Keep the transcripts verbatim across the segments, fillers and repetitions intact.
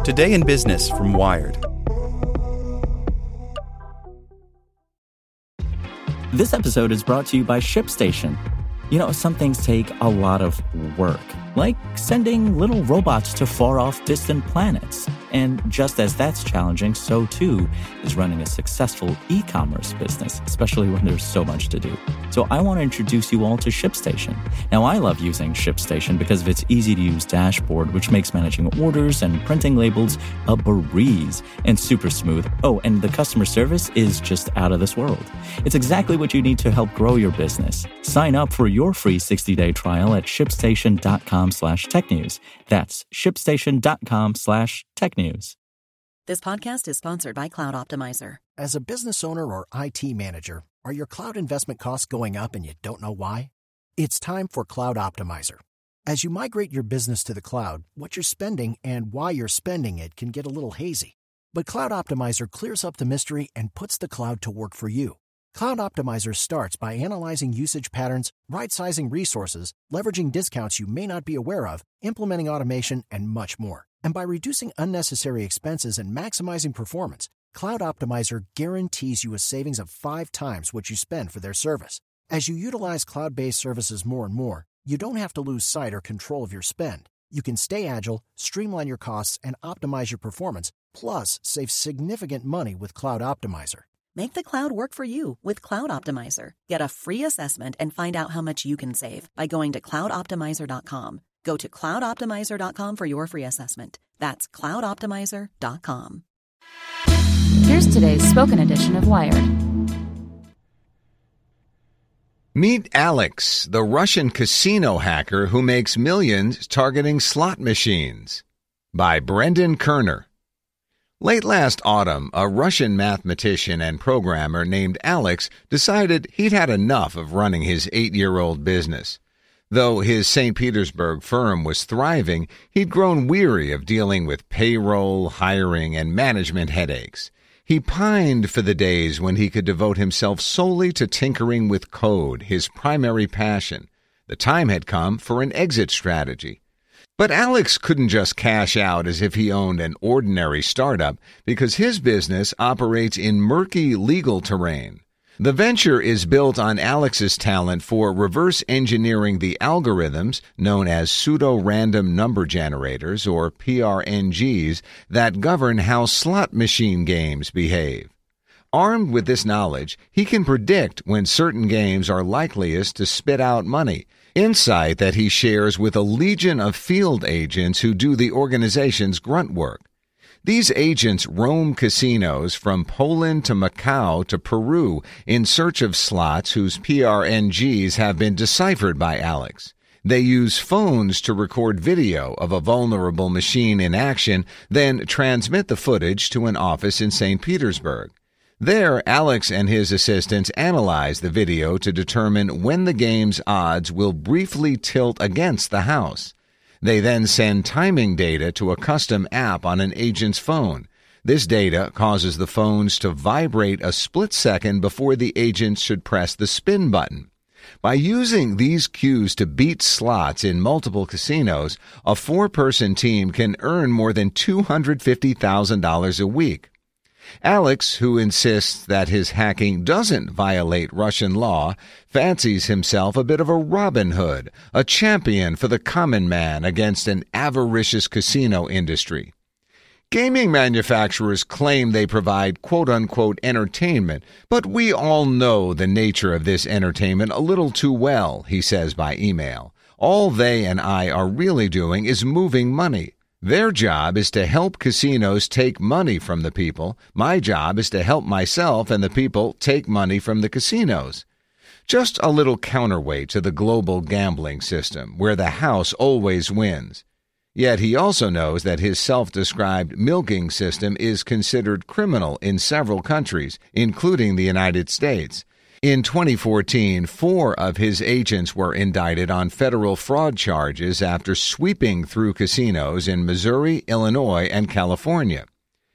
Today in Business from Wired. This episode is brought to you by ShipStation. You know, some things take a lot of work, like sending little robots to far-off distant planets. And just as that's challenging, so too is running a successful e-commerce business, especially when there's so much to do. So I want to introduce you all to ShipStation. Now, I love using ShipStation because of its easy-to-use dashboard, which makes managing orders and printing labels a breeze and super smooth. Oh, and the customer service is just out of this world. It's exactly what you need to help grow your business. Sign up for your free sixty-day trial at shipstation.com slash tech news. That's shipstation.com slash tech news. This podcast is sponsored by Cloud Optimizer. As a business owner or I T manager, are your cloud investment costs going up and you don't know why? It's time for Cloud Optimizer. As you migrate your business to the cloud, what you're spending and why you're spending it can get a little hazy. But Cloud Optimizer clears up the mystery and puts the cloud to work for you. Cloud Optimizer starts by analyzing usage patterns, right-sizing resources, leveraging discounts you may not be aware of, implementing automation, and much more. And by reducing unnecessary expenses and maximizing performance, Cloud Optimizer guarantees you a savings of five times what you spend for their service. As you utilize cloud-based services more and more, you don't have to lose sight or control of your spend. You can stay agile, streamline your costs, and optimize your performance, plus save significant money with Cloud Optimizer. Make the cloud work for you with Cloud Optimizer. Get a free assessment and find out how much you can save by going to cloud optimizer dot com. Go to cloud optimizer dot com for your free assessment. That's cloud optimizer dot com. Here's today's spoken edition of Wired. Meet Alex, the Russian casino hacker who makes millions targeting slot machines. By Brendan Kerner. Late last autumn, a Russian mathematician and programmer named Alex decided he'd had enough of running his eight-year-old business. Though his Saint Petersburg firm was thriving, he'd grown weary of dealing with payroll, hiring, and management headaches. He pined for the days when he could devote himself solely to tinkering with code, his primary passion. The time had come for an exit strategy. But Alex couldn't just cash out as if he owned an ordinary startup because his business operates in murky legal terrain. The venture is built on Alex's talent for reverse engineering the algorithms known as pseudo-random number generators, or P R N Gs, that govern how slot machine games behave. Armed with this knowledge, he can predict when certain games are likeliest to spit out money, insight that he shares with a legion of field agents who do the organization's grunt work. These agents roam casinos from Poland to Macau to Peru in search of slots whose P R N Gs have been deciphered by Alex. They use phones to record video of a vulnerable machine in action, then transmit the footage to an office in Saint Petersburg. There, Alex and his assistants analyze the video to determine when the game's odds will briefly tilt against the house. They then send timing data to a custom app on an agent's phone. This data causes the phones to vibrate a split second before the agent should press the spin button. By using these cues to beat slots in multiple casinos, a four-person team can earn more than two hundred fifty thousand dollars a week. Alex, who insists that his hacking doesn't violate Russian law, fancies himself a bit of a Robin Hood, a champion for the common man against an avaricious casino industry. Gaming manufacturers claim they provide quote-unquote entertainment, but we all know the nature of this entertainment a little too well, he says by email. All they and I are really doing is moving money. Their job is to help casinos take money from the people. My job is to help myself and the people take money from the casinos. Just a little counterweight to the global gambling system, where the house always wins. Yet he also knows that his self-described milking system is considered criminal in several countries, including the United States. In twenty fourteen, four of his agents were indicted on federal fraud charges after sweeping through casinos in Missouri, Illinois, and California.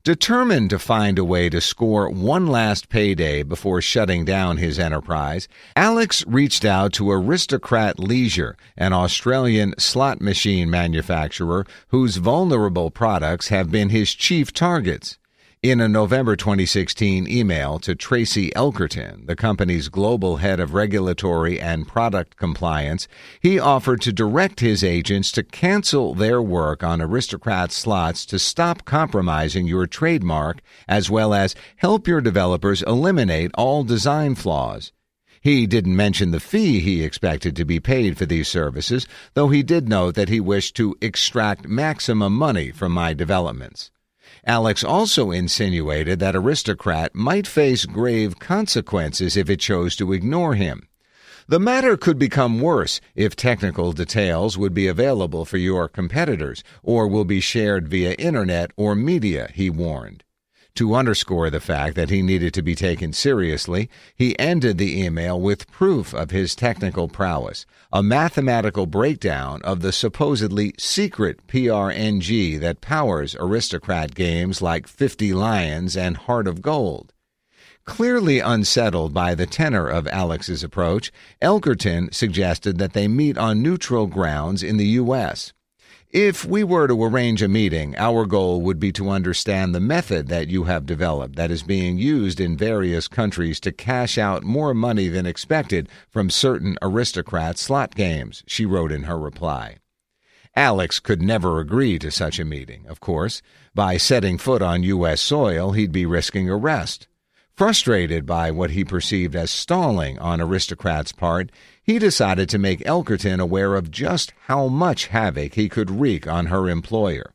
Determined to find a way to score one last payday before shutting down his enterprise, Alex reached out to Aristocrat Leisure, an Australian slot machine manufacturer whose vulnerable products have been his chief targets. In a November twenty sixteen email to Tracy Elkerton, the company's global head of regulatory and product compliance, he offered to direct his agents to cancel their work on Aristocrat slots to stop compromising your trademark, as well as help your developers eliminate all design flaws. He didn't mention the fee he expected to be paid for these services, though he did note that he wished to extract maximum money from my developments. Alex also insinuated that Aristocrat might face grave consequences if it chose to ignore him. The matter could become worse if technical details would be available for your competitors or will be shared via internet or media, he warned. To underscore the fact that he needed to be taken seriously, he ended the email with proof of his technical prowess, a mathematical breakdown of the supposedly secret P R N G that powers Aristocrat games like Fifty Lions and Heart of Gold. Clearly unsettled by the tenor of Alex's approach, Elkerton suggested that they meet on neutral grounds in the U S If we were to arrange a meeting, our goal would be to understand the method that you have developed that is being used in various countries to cash out more money than expected from certain Aristocrat slot games, she wrote in her reply. Alex could never agree to such a meeting, of course. By setting foot on U S soil, he'd be risking arrest. Frustrated by what he perceived as stalling on Aristocrat's part, he decided to make Elkerton aware of just how much havoc he could wreak on her employer.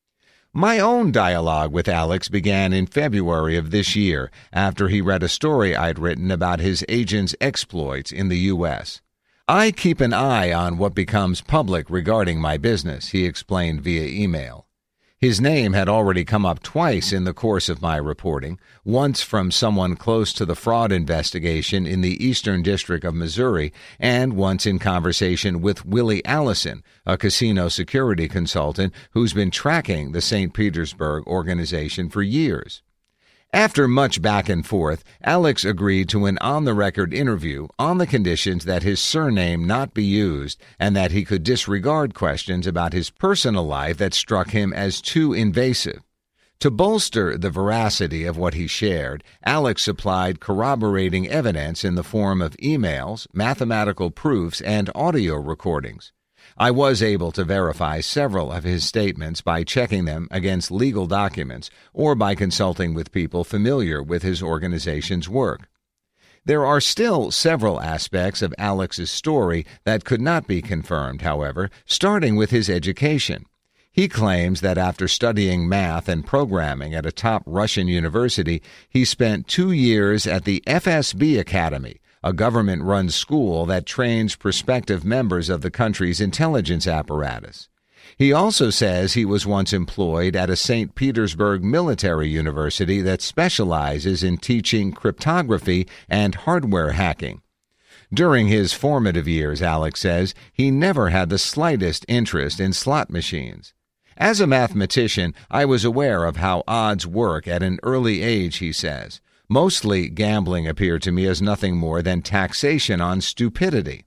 My own dialogue with Alex began in February of this year, after he read a story I'd written about his agent's exploits in the U S I keep an eye on what becomes public regarding my business, he explained via email. His name had already come up twice in the course of my reporting, once from someone close to the fraud investigation in the Eastern District of Missouri, and once in conversation with Willie Allison, a casino security consultant who's been tracking the Saint Petersburg organization for years. After much back and forth, Alex agreed to an on-the-record interview on the conditions that his surname not be used and that he could disregard questions about his personal life that struck him as too invasive. To bolster the veracity of what he shared, Alex supplied corroborating evidence in the form of emails, mathematical proofs, and audio recordings. I was able to verify several of his statements by checking them against legal documents or by consulting with people familiar with his organization's work. There are still several aspects of Alex's story that could not be confirmed, however, starting with his education. He claims that after studying math and programming at a top Russian university, he spent two years at the F S B Academy, a government-run school that trains prospective members of the country's intelligence apparatus. He also says he was once employed at a Saint Petersburg military university that specializes in teaching cryptography and hardware hacking. During his formative years, Alex says, he never had the slightest interest in slot machines. As a mathematician, I was aware of how odds work at an early age, he says. Mostly, gambling appeared to me as nothing more than taxation on stupidity.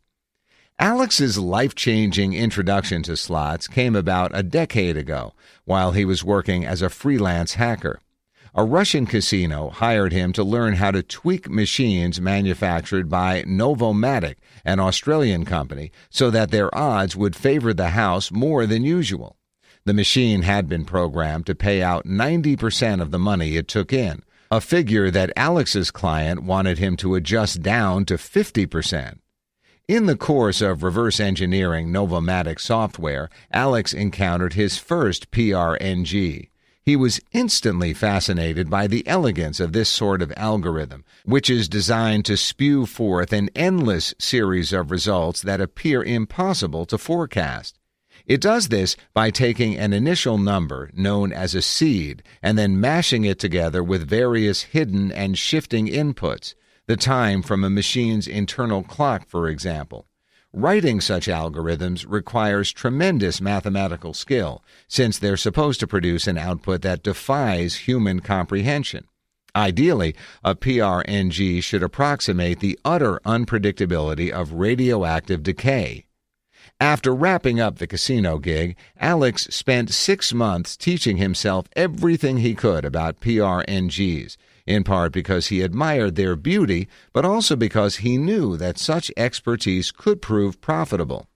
Alex's life-changing introduction to slots came about a decade ago, while he was working as a freelance hacker. A Russian casino hired him to learn how to tweak machines manufactured by Novomatic, an Australian company, so that their odds would favor the house more than usual. The machine had been programmed to pay out ninety percent of the money it took in, a figure that Alex's client wanted him to adjust down to fifty percent. In the course of reverse engineering Novomatic software, Alex encountered his first P R N G. He was instantly fascinated by the elegance of this sort of algorithm, which is designed to spew forth an endless series of results that appear impossible to forecast. It does this by taking an initial number, known as a seed, and then mashing it together with various hidden and shifting inputs, the time from a machine's internal clock, for example. Writing such algorithms requires tremendous mathematical skill, since they're supposed to produce an output that defies human comprehension. Ideally, a P R N G should approximate the utter unpredictability of radioactive decay. After wrapping up the casino gig, Alex spent six months teaching himself everything he could about P R N Gs, in part because he admired their beauty, but also because he knew that such expertise could prove profitable.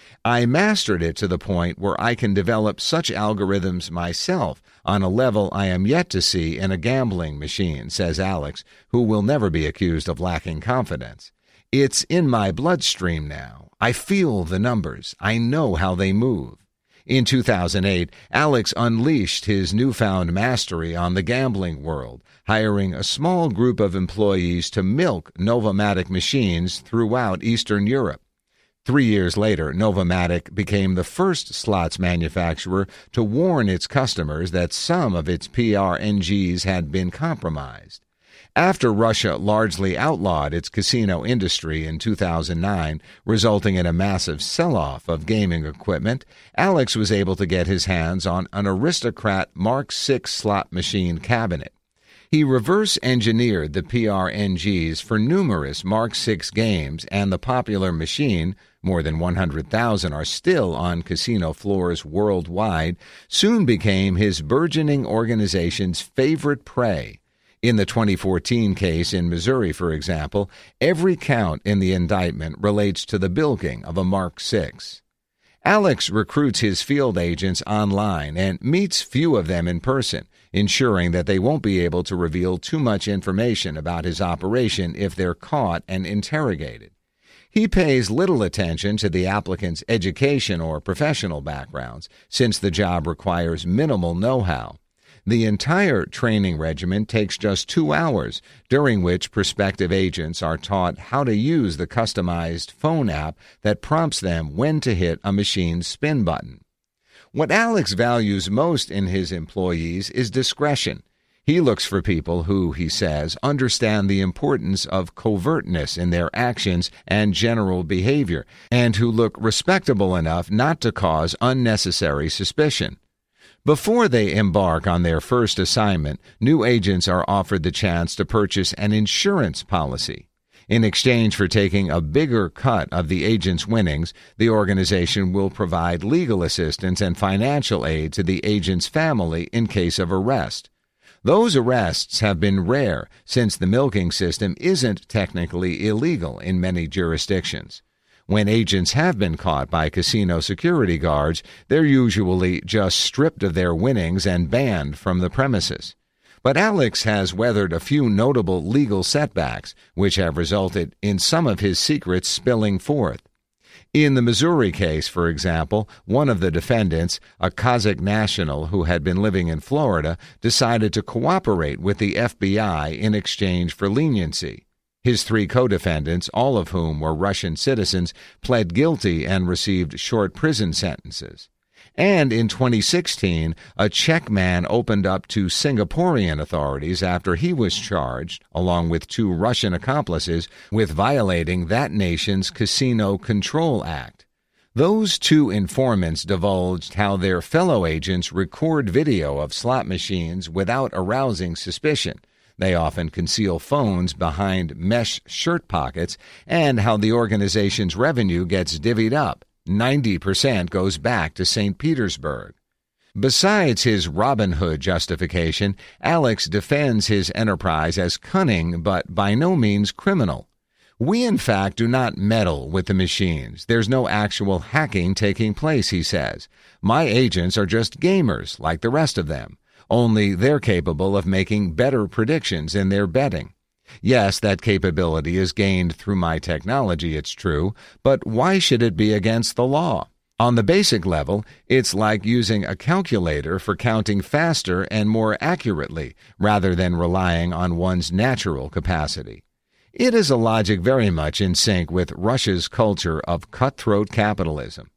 I mastered it to the point where I can develop such algorithms myself on a level I am yet to see in a gambling machine, says Alex, who will never be accused of lacking confidence. It's in my bloodstream now. I feel the numbers. I know how they move. In two thousand eight, Alex unleashed his newfound mastery on the gambling world, hiring a small group of employees to milk Novomatic machines throughout Eastern Europe. Three years later, Novomatic became the first slots manufacturer to warn its customers that some of its P R N Gs had been compromised. After Russia largely outlawed its casino industry in two thousand nine, resulting in a massive sell-off of gaming equipment, Alex was able to get his hands on an Aristocrat Mark six slot machine cabinet. He reverse-engineered the P R N Gs for numerous Mark six games, and the popular machine, more than one hundred thousand are still on casino floors worldwide, soon became his burgeoning organization's favorite prey. In the twenty fourteen case in Missouri, for example, every count in the indictment relates to the bilking of a Mark six. Alex recruits his field agents online and meets few of them in person, ensuring that they won't be able to reveal too much information about his operation if they're caught and interrogated. He pays little attention to the applicant's education or professional backgrounds, since the job requires minimal know-how. The entire training regimen takes just two hours, during which prospective agents are taught how to use the customized phone app that prompts them when to hit a machine's spin button. What Alex values most in his employees is discretion. He looks for people who, he says, understand the importance of covertness in their actions and general behavior, and who look respectable enough not to cause unnecessary suspicion. Before they embark on their first assignment, new agents are offered the chance to purchase an insurance policy. In exchange for taking a bigger cut of the agent's winnings, the organization will provide legal assistance and financial aid to the agent's family in case of arrest. Those arrests have been rare, since the milking system isn't technically illegal in many jurisdictions. When agents have been caught by casino security guards, they're usually just stripped of their winnings and banned from the premises. But Alex has weathered a few notable legal setbacks, which have resulted in some of his secrets spilling forth. In the Missouri case, for example, one of the defendants, a Kazakh national who had been living in Florida, decided to cooperate with the F B I in exchange for leniency. His three co-defendants, all of whom were Russian citizens, pled guilty and received short prison sentences. And in twenty sixteen, a Czech man opened up to Singaporean authorities after he was charged, along with two Russian accomplices, with violating that nation's Casino Control Act. Those two informants divulged how their fellow agents record video of slot machines without arousing suspicion. They often conceal phones behind mesh shirt pockets, and how the organization's revenue gets divvied up. ninety percent goes back to Saint Petersburg. Besides his Robin Hood justification, Alex defends his enterprise as cunning but by no means criminal. We, in fact, do not meddle with the machines. There's no actual hacking taking place, he says. My agents are just gamers like the rest of them. Only they're capable of making better predictions in their betting. Yes, that capability is gained through my technology, it's true, but why should it be against the law? On the basic level, it's like using a calculator for counting faster and more accurately, rather than relying on one's natural capacity. It is a logic very much in sync with Russia's culture of cutthroat capitalism.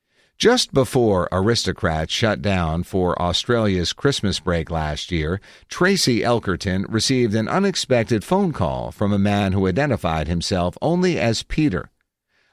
Just before Aristocrat shut down for Australia's Christmas break last year, Tracy Elkerton received an unexpected phone call from a man who identified himself only as Peter.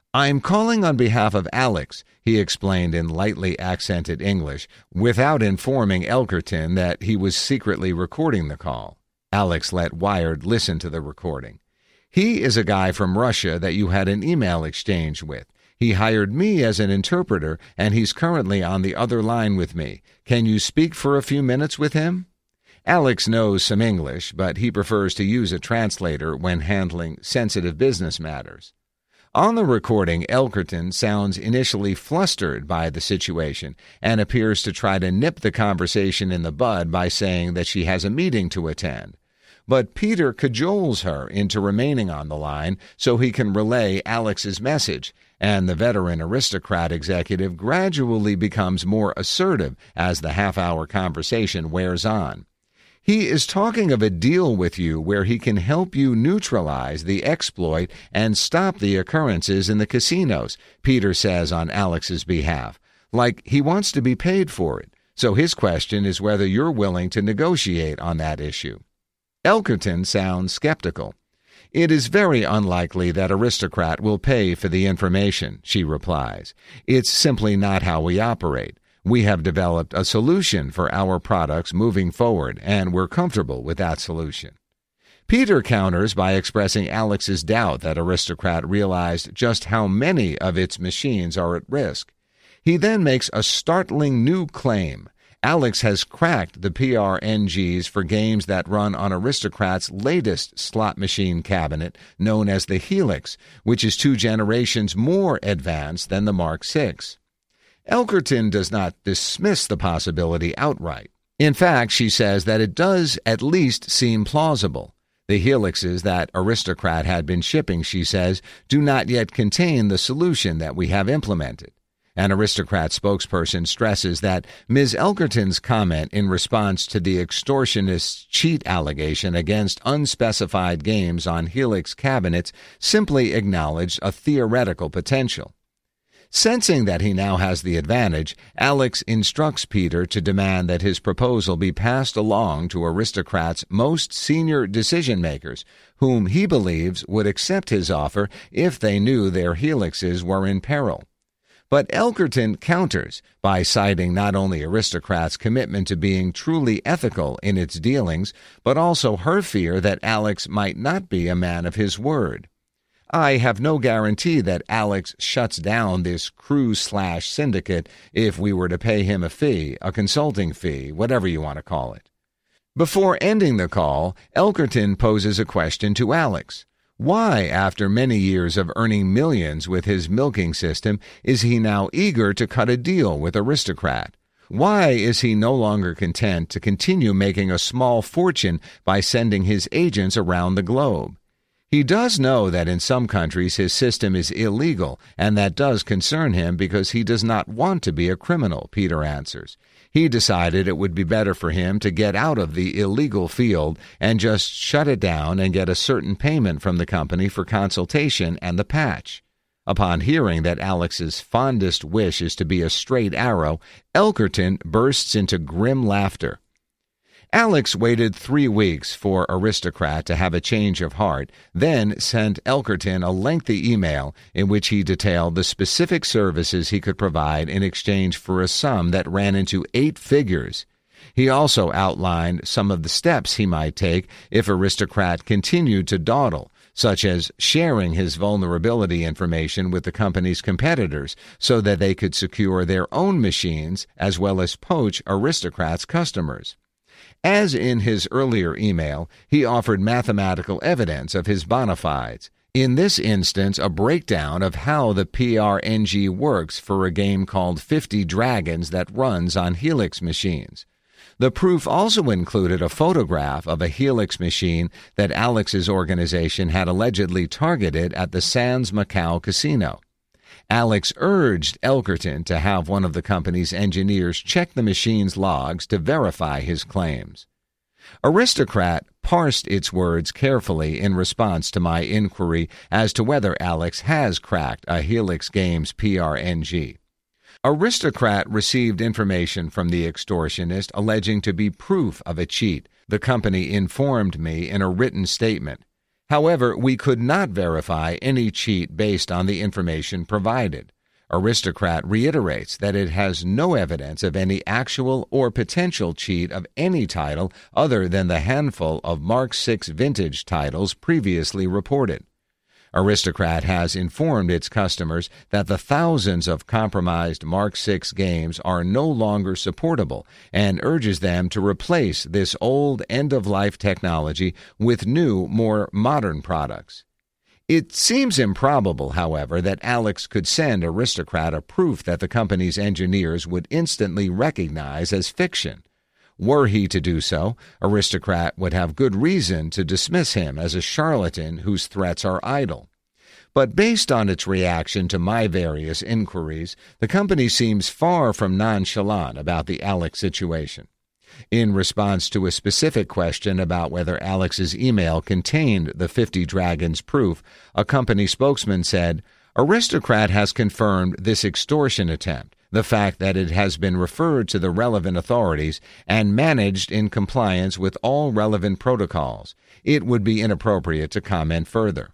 "I'm calling on behalf of Alex," he explained in lightly accented English, without informing Elkerton that he was secretly recording the call. Alex let Wired listen to the recording. "He is a guy from Russia that you had an email exchange with. He hired me as an interpreter, and he's currently on the other line with me. Can you speak for a few minutes with him?" Alex knows some English, but he prefers to use a translator when handling sensitive business matters. On the recording, Elkerton sounds initially flustered by the situation and appears to try to nip the conversation in the bud by saying that she has a meeting to attend. But Peter cajoles her into remaining on the line so he can relay Alex's message, and the veteran aristocrat executive gradually becomes more assertive as the half-hour conversation wears on. He is talking of a deal with you where he can help you neutralize the exploit and stop the occurrences in the casinos, Peter says on Alex's behalf. Like he wants to be paid for it. So his question is whether you're willing to negotiate on that issue. Elkerton sounds skeptical. "It is very unlikely that Aristocrat will pay for the information," she replies. "It's simply not how we operate. We have developed a solution for our products moving forward, and we're comfortable with that solution." Peter counters by expressing Alex's doubt that Aristocrat realized just how many of its machines are at risk. He then makes a startling new claim. Alex has cracked the P R N Gs for games that run on Aristocrat's latest slot machine cabinet, known as the Helix, which is two generations more advanced than the Mark six. Elkerton does not dismiss the possibility outright. In fact, she says that it does at least seem plausible. The Helixes that Aristocrat had been shipping, she says, do not yet contain the solution that we have implemented. An Aristocrat spokesperson stresses that Miz Elkerton's comment in response to the extortionist cheat allegation against unspecified games on Helix cabinets simply acknowledged a theoretical potential. Sensing that he now has the advantage, Alex instructs Peter to demand that his proposal be passed along to Aristocrat's most senior decision-makers, whom he believes would accept his offer if they knew their Helixes were in peril. But Elkerton counters by citing not only Aristocrat's commitment to being truly ethical in its dealings, but also her fear that Alex might not be a man of his word. "I have no guarantee that Alex shuts down this crew-slash-syndicate if we were to pay him a fee, a consulting fee, whatever you want to call it." Before ending the call, Elkerton poses a question to Alex. Why, after many years of earning millions with his milking system, is he now eager to cut a deal with Aristocrat? Why is he no longer content to continue making a small fortune by sending his agents around the globe? He does know that in some countries his system is illegal, and that does concern him because he does not want to be a criminal, Peter answers. He decided it would be better for him to get out of the illegal field and just shut it down and get a certain payment from the company for consultation and the patch. Upon hearing that Alex's fondest wish is to be a straight arrow, Elkerton bursts into grim laughter. Alex waited three weeks for Aristocrat to have a change of heart, then sent Elkerton a lengthy email in which he detailed the specific services he could provide in exchange for a sum that ran into eight figures. He also outlined some of the steps he might take if Aristocrat continued to dawdle, such as sharing his vulnerability information with the company's competitors so that they could secure their own machines as well as poach Aristocrat's customers. As in his earlier email, he offered mathematical evidence of his bona fides. In this instance, a breakdown of how the P R N G works for a game called fifty Dragons that runs on Helix machines. The proof also included a photograph of a Helix machine that Alex's organization had allegedly targeted at the Sands Macau casino. Alex urged Elkerton to have one of the company's engineers check the machine's logs to verify his claims. Aristocrat parsed its words carefully in response to my inquiry as to whether Alex has cracked a Helix Games P R N G. Aristocrat received information from the extortionist alleging to be proof of a cheat, the company informed me in a written statement. However, we could not verify any cheat based on the information provided. Aristocrat reiterates that it has no evidence of any actual or potential cheat of any title other than the handful of Mark six vintage titles previously reported. Aristocrat has informed its customers that the thousands of compromised Mark six games are no longer supportable and urges them to replace this old end-of-life technology with new, more modern products. It seems improbable, however, that Alex could send Aristocrat a proof that the company's engineers would instantly recognize as fiction. Were he to do so, Aristocrat would have good reason to dismiss him as a charlatan whose threats are idle. But based on its reaction to my various inquiries, the company seems far from nonchalant about the Alex situation. In response to a specific question about whether Alex's email contained the fifty Dragons proof, a company spokesman said, "Aristocrat has confirmed this extortion attempt, the fact that it has been referred to the relevant authorities and managed in compliance with all relevant protocols. It would be inappropriate to comment further."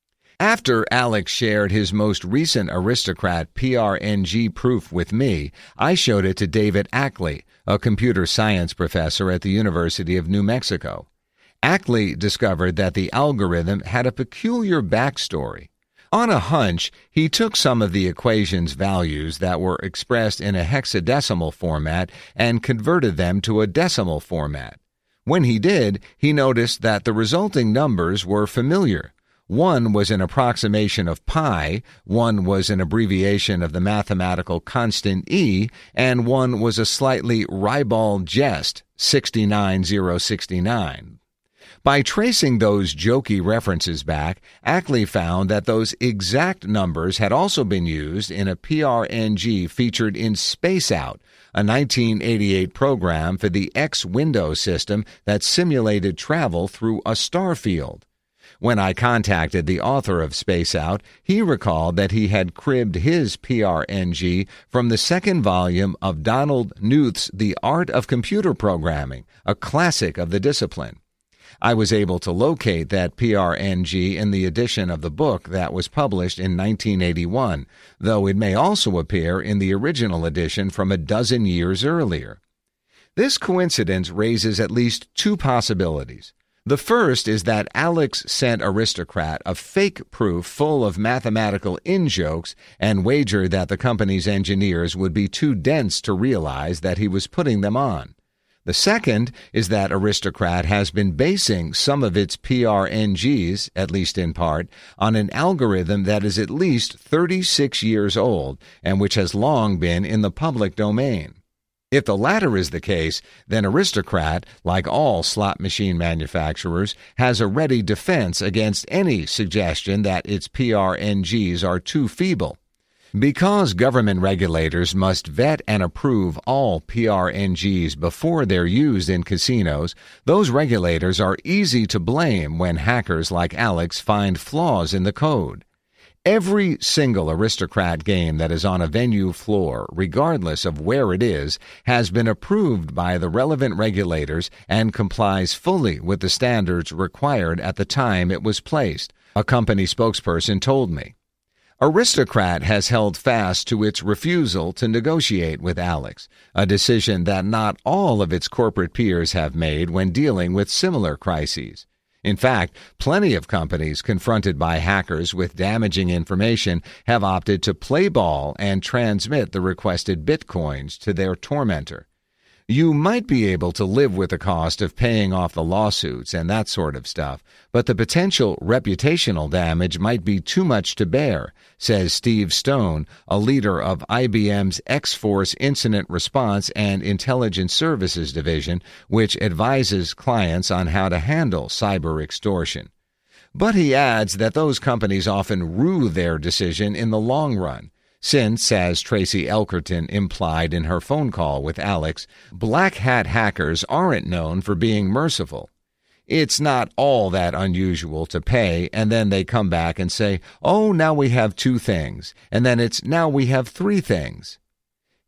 After Alex shared his most recent Aristocrat P R N G proof with me, I showed it to David Ackley, a computer science professor at the University of New Mexico. Ackley discovered that the algorithm had a peculiar backstory. On a hunch, he took some of the equation's values that were expressed in a hexadecimal format and converted them to a decimal format. When he did, he noticed that the resulting numbers were familiar. One was an approximation of pi, one was an abbreviation of the mathematical constant e, and one was a slightly ribald jest, sixty-nine thousand sixty-nine. By tracing those jokey references back, Ackley found that those exact numbers had also been used in a P R N G featured in Space Out, a nineteen eighty-eight program for the X Windows system that simulated travel through a star field. When I contacted the author of Space Out, he recalled that he had cribbed his P R N G from the second volume of Donald Knuth's The Art of Computer Programming, a classic of the discipline. I was able to locate that P R N G in the edition of the book that was published in nineteen eighty-one, though it may also appear in the original edition from a dozen years earlier. This coincidence raises at least two possibilities. The first is that Alex sent Aristocrat a fake proof full of mathematical in-jokes and wagered that the company's engineers would be too dense to realize that he was putting them on. The second is that Aristocrat has been basing some of its P R N Gs, at least in part, on an algorithm that is at least thirty-six years old and which has long been in the public domain. If the latter is the case, then Aristocrat, like all slot machine manufacturers, has a ready defense against any suggestion that its P R N Gs are too feeble. Because government regulators must vet and approve all P R N Gs before they're used in casinos, those regulators are easy to blame when hackers like Alex find flaws in the code. Every single Aristocrat game that is on a venue floor, regardless of where it is, has been approved by the relevant regulators and complies fully with the standards required at the time it was placed, a company spokesperson told me. Aristocrat has held fast to its refusal to negotiate with Alex, a decision that not all of its corporate peers have made when dealing with similar crises. In fact, plenty of companies confronted by hackers with damaging information have opted to play ball and transmit the requested bitcoins to their tormentor. You might be able to live with the cost of paying off the lawsuits and that sort of stuff, but the potential reputational damage might be too much to bear, says Steve Stone, a leader of I B M's X-Force Incident Response and Intelligence Services Division, which advises clients on how to handle cyber extortion. But he adds that those companies often rue their decision in the long run. Since, as Tracy Elkerton implied in her phone call with Alex, black hat hackers aren't known for being merciful. It's not all that unusual to pay, and then they come back and say, oh, now we have two things, and then it's now we have three things.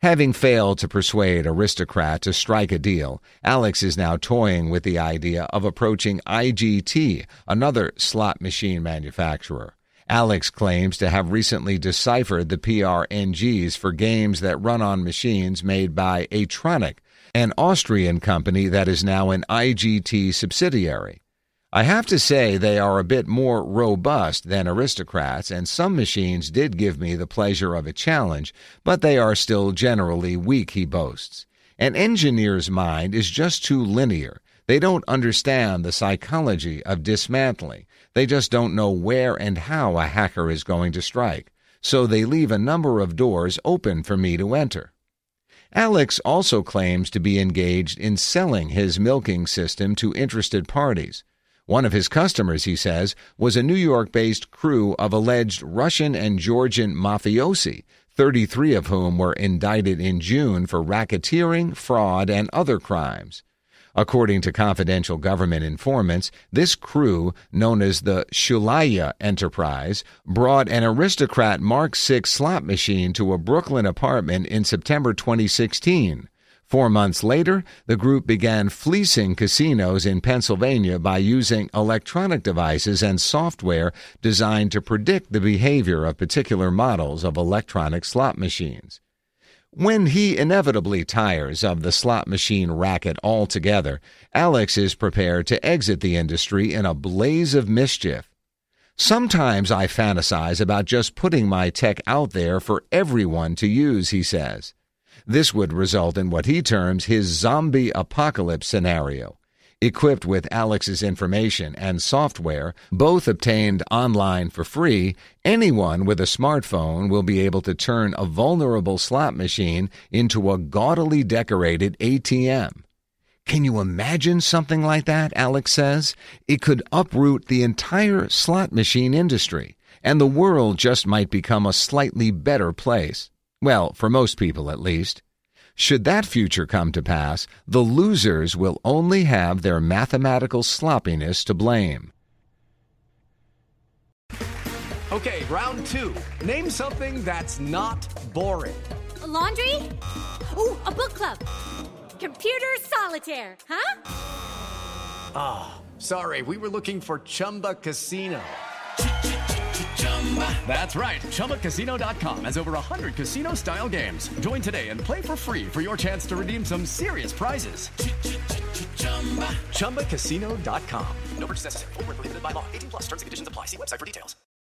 Having failed to persuade Aristocrat to strike a deal, Alex is now toying with the idea of approaching I G T, another slot machine manufacturer. Alex claims to have recently deciphered the P R N Gs for games that run on machines made by Atronic, an Austrian company that is now an I G T subsidiary. I have to say they are a bit more robust than Aristocrats, and some machines did give me the pleasure of a challenge, but they are still generally weak, he boasts. An engineer's mind is just too linear. They don't understand the psychology of dismantling. They just don't know where and how a hacker is going to strike, so they leave a number of doors open for me to enter. Alex also claims to be engaged in selling his milking system to interested parties. One of his customers, he says, was a New York-based crew of alleged Russian and Georgian mafiosi, thirty-three of whom were indicted in June for racketeering, fraud, and other crimes. According to confidential government informants, this crew, known as the Shulaya Enterprise, brought an Aristocrat Mark six slot machine to a Brooklyn apartment in September twenty sixteen. Four months later, the group began fleecing casinos in Pennsylvania by using electronic devices and software designed to predict the behavior of particular models of electronic slot machines. When he inevitably tires of the slot machine racket altogether, Alex is prepared to exit the industry in a blaze of mischief. Sometimes I fantasize about just putting my tech out there for everyone to use, he says. This would result in what he terms his zombie apocalypse scenario. Equipped with Alex's information and software, both obtained online for free, anyone with a smartphone will be able to turn a vulnerable slot machine into a gaudily decorated A T M. Can you imagine something like that, Alex says? It could uproot the entire slot machine industry, and the world just might become a slightly better place. Well, for most people at least. Should that future come to pass, the losers will only have their mathematical sloppiness to blame. Okay, round two. Name something that's not boring. A laundry? Ooh, a book club. Computer solitaire, huh? Ah, oh, sorry, we were looking for Chumba Casino. That's right. Chumba Casino dot com has over one hundred casino-style games. Join today and play for free for your chance to redeem some serious prizes. Chumba Casino dot com. No purchase necessary. Void where prohibited by law. eighteen plus terms and conditions apply. See website for details.